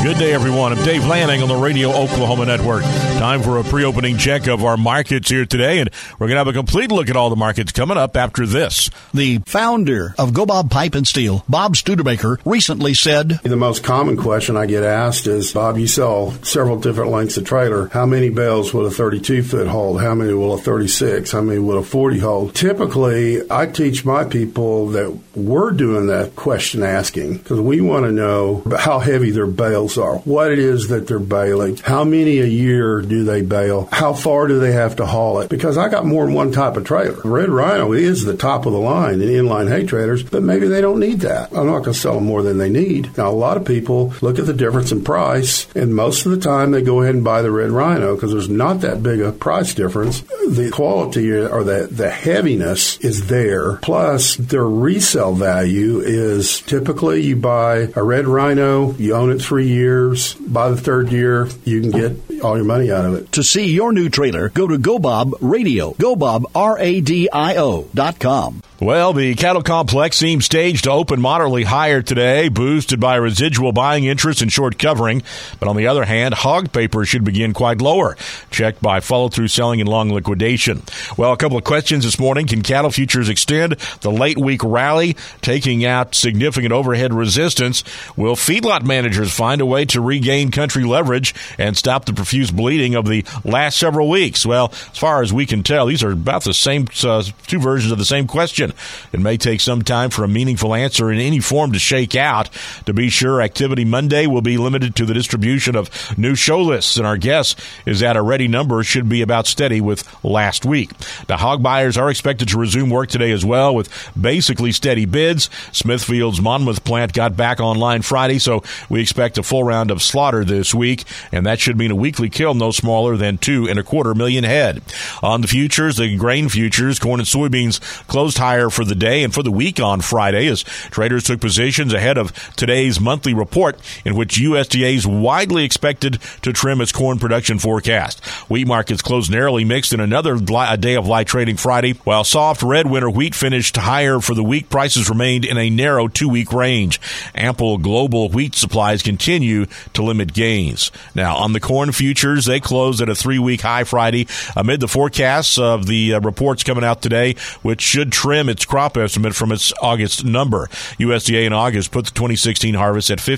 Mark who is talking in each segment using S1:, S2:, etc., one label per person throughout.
S1: Good day, everyone. I'm Dave Lanning on the Radio Oklahoma Network. Time for a pre-opening check of our markets here today, and we're going to have a complete look at all the markets coming up after this.
S2: The founder of Go Bob Pipe and Steel, Bob Studebaker, recently said,
S3: The most common question I get asked is, Bob, you sell several different lengths of trailer. How many bales will a 32-foot hold? How many will a 36? How many will a 40 hold? Typically, I teach my people that we're doing that question asking because we want to know how heavy their bales are, what it is that they're baling, how many a year do they bale, how far do they have to haul it, because I got more than one type of trailer. Red Rhino is the top of the line in inline hay trailers, but maybe they don't need that. I'm not going to sell them more than they need. Now, a lot of people look at the difference in price, and most of the time they go ahead and buy the Red Rhino because there's not that big a price difference. The quality or the heaviness is there, plus their resale value is typically you buy a Red Rhino, you own it 3 years, by the third year, you can get all your money out of it.
S2: To see your new trailer, go to Go Bob Radio, GoBobRadio.com.
S1: Well, the cattle complex seems staged to open moderately higher today, boosted by residual buying interest and short covering. But on the other hand, hog paper should begin quite lower, checked by follow-through selling and long liquidation. Well, a couple of questions this morning. Can cattle futures extend the late week rally, taking out significant overhead resistance? Will feedlot managers find a way to regain country leverage and stop the profuse bleeding of the last several weeks? Well, as far as we can tell, these are about the same two versions of the same question. It may take some time for a meaningful answer in any form to shake out. To be sure, activity Monday will be limited to the distribution of new show lists, and our guess is that a ready number should be about steady with last week. The hog buyers are expected to resume work today as well with basically steady bids. Smithfield's Monmouth plant got back online Friday, so we expect a full round of slaughter this week, and that should mean a weekly kill no smaller than 2.25 million head. On the futures, the grain futures, corn and soybeans closed higher for the day and for the week on Friday as traders took positions ahead of today's monthly report in which USDA is widely expected to trim its corn production forecast. Wheat markets closed narrowly mixed in another day of light trading Friday. While soft red winter wheat finished higher for the week, prices remained in a narrow 2-week range. Ample global wheat supplies continue to limit gains. Now, on the corn futures, they closed at a 3-week high Friday amid the forecasts of the reports coming out today, which should trim its crop estimate from its August number. USDA in August put the 2016 harvest at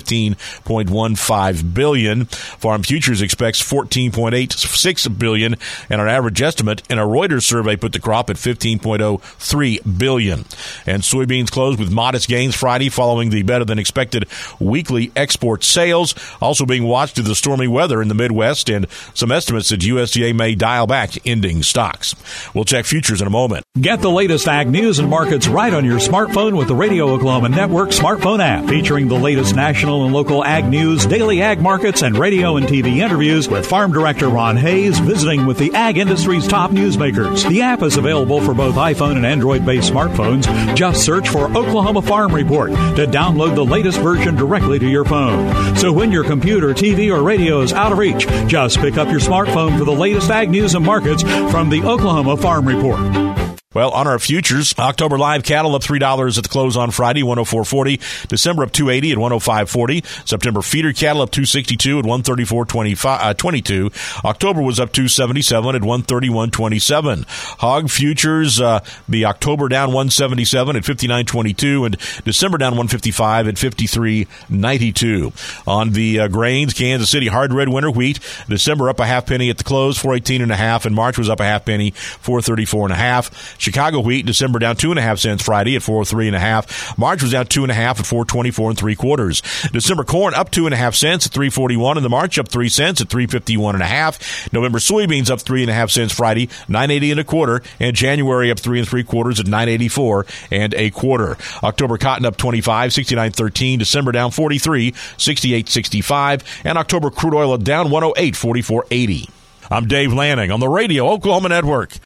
S1: 15.15 billion. Farm Futures expects 14.86 billion, and our average estimate in a Reuters survey put the crop at 15.03 billion. And soybeans closed with modest gains Friday following the better-than-expected weekly export sales, also being watched due to the stormy weather in the Midwest and some estimates that USDA may dial back ending stocks. We'll check futures in a moment.
S4: Get the latest ag news and markets right on your smartphone with the Radio Oklahoma Network smartphone app, featuring the latest national and local ag news, daily ag markets, and radio and TV interviews with Farm Director Ron Hayes visiting with the ag industry's top newsmakers. The app is available for both iPhone and Android-based smartphones. Just search for Oklahoma Farm Report to download the latest version directly to your phone. So when your computer, TV, or radio is out of reach, just pick up your smartphone for the latest ag news and markets from the Oklahoma Farm Report.
S1: Well, on our futures, October live cattle up $3 at the close on Friday, 104.40. December up $2.80 at 105.40. September feeder cattle up $2.62 at 134.22. October was up $2.77 at 131.27. Hog futures, the October down $1.77 at 59.22, and December down $1.55 at 53.92. On the grains, Kansas City hard red winter wheat, December up a half penny at the close, 4.18.5, and March was up a half penny, 4.34.5. Chicago wheat, December down 2.5 cents Friday at 4.03.5. March was down 2.5 at 4.24 3/4. December corn up 2.5 cents at 3.41, and the March up 3 cents at 3.51.5. November soybeans up 3.5 cents Friday, 9.80 1/4, and January up 3 3/4 at 9.84 1/4. October cotton up 25, 69.13. December down 43, 68.65, and October crude oil down 108, 44.80. I'm Dave Lanning on the Radio Oklahoma Network.